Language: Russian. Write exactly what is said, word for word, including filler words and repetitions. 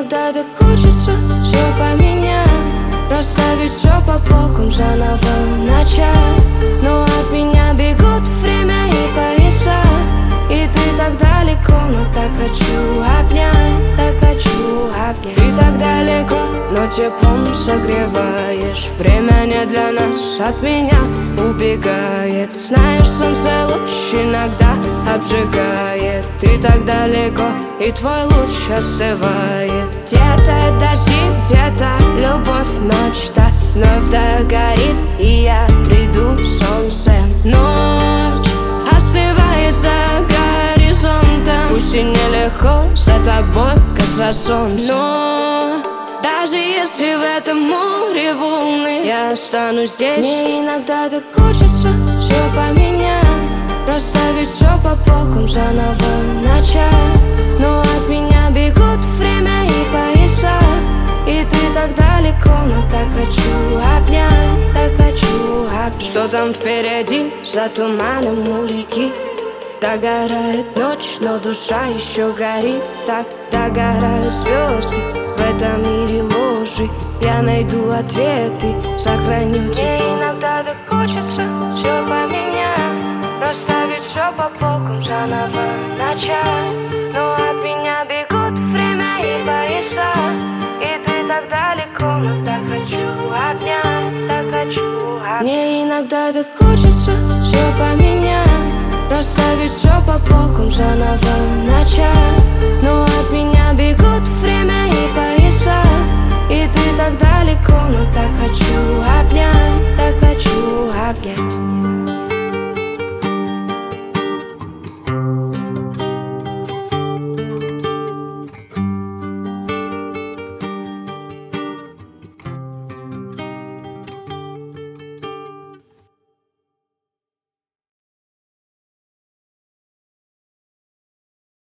иногда так хочется все поменять, расставить все по полкам, заново начать. Но от меня бегут время и пояса, и ты так далеко, но так хочу обнять, так хочу обнять. Ты так далеко, но теплом согреваешь. Время не для нас, от меня убегает. Знаешь, солнце луч иногда обжигает. Ты так далеко, и твой луч остывает. Где-то дожди, где-то любовь, ночь-то вновь догорит, и я приду солнцем. Ночь остывает за горизонтом, пусть и нелегко за тобой, как за солнцем. Но даже если в этом море волны, я останусь здесь. Мне иногда так хочется все поменять, расставить все по полкам, заново начать. Но от меня бегут время и пояса, и ты так далеко, но так хочу обнять, так хочу обнять. Что там впереди, за туманом у реки? Догорает ночь, но душа еще горит. Так догорают звезды в этом мире ложи. Я найду ответы, сохраню тепло. Мне иногда так хочется все поменять, расставить все по полкам, заново начать. Но от меня бегут время и пояса, и ты так далеко, но так хочу обнять, так хочу обнять. Мне иногда так хочется все поменять, расставить все по полкам, заново начать. Но от меня бегут